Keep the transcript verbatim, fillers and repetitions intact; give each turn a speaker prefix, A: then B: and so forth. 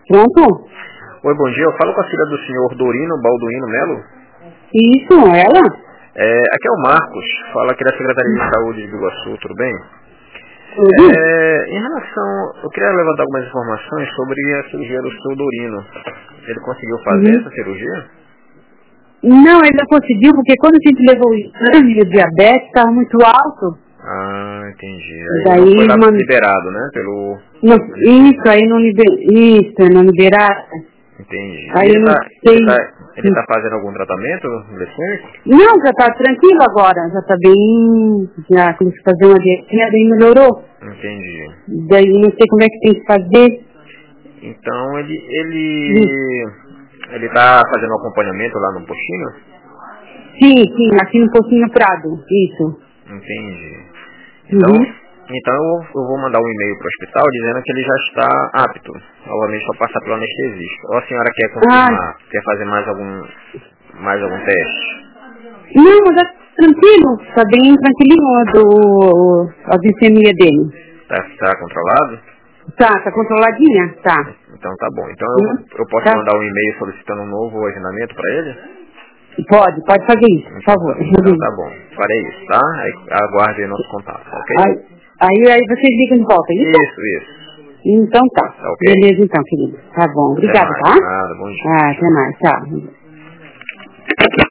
A: Pronto?
B: Oi, bom dia. Eu falo com a filha do senhor Dorino Balduino Melo.
A: Isso, ela?
B: É, aqui é o Marcos. Fala aqui da Secretaria de Saúde de Iguaçu, tudo bem?
A: Tudo?
B: É, em relação... Eu queria levantar algumas informações sobre a cirurgia do seu Dorino. Ele conseguiu fazer
A: Uhum.
B: essa cirurgia?
A: Não, ele não conseguiu, porque quando a gente levou o exame, o diabetes estava muito alto.
B: Ah, entendi. Aí
A: Daí,
B: não foi lá
A: uma...
B: liberado, né? Pelo...
A: não, isso, aí não liber... Isso, não liberaram.
B: Entendi.
A: Aí
B: E ele
A: eu não
B: tá,
A: sei.
B: ele tá, ele tá fazendo algum tratamento eletrônico?
A: Não, já tá tranquilo agora, já tá bem. Já começou a fazer uma dietinha, daí melhorou.
B: Entendi.
A: Daí não sei como é que tem que fazer.
B: Então ele,
A: Sim,
B: ele, ele tá fazendo um acompanhamento lá no postinho?
A: sim, sim, aqui no Pocinho Prado, isso.
B: Entendi. Então,
A: Uhum.
B: então eu, eu vou mandar um e-mail para o hospital dizendo que ele já está apto, novamente, para passar pelo anestesista. Ou a senhora quer
A: Ah,
B: confirmar, quer fazer mais algum, mais algum teste?
A: não, mas é tranquilo, tá bem tranquilinho a, do, a glicemia dele.
B: Tá, tá controlado?
A: Tá, tá controladinha? Tá.
B: Então tá bom. Então eu,
A: Hum?
B: vou- eu posso
A: Tá?
B: mandar um e-mail solicitando um novo agendamento para ele?
A: Pode, pode fazer isso, por
B: Então
A: favor.
B: tá, então tá bom. Farei isso, tá? Aí aguarde nosso contato, ok?
A: Aí, aí, aí vocês ligam de volta, é isso?
B: Isso, isso.
A: Então tá.
B: Tá ok?
A: Beleza então, querido. Tá bom.
B: Até
A: Obrigada,
B: mais.
A: tá?
B: Nada, bom dia.
A: Ah, até
B: Tchau.
A: mais. Tchau.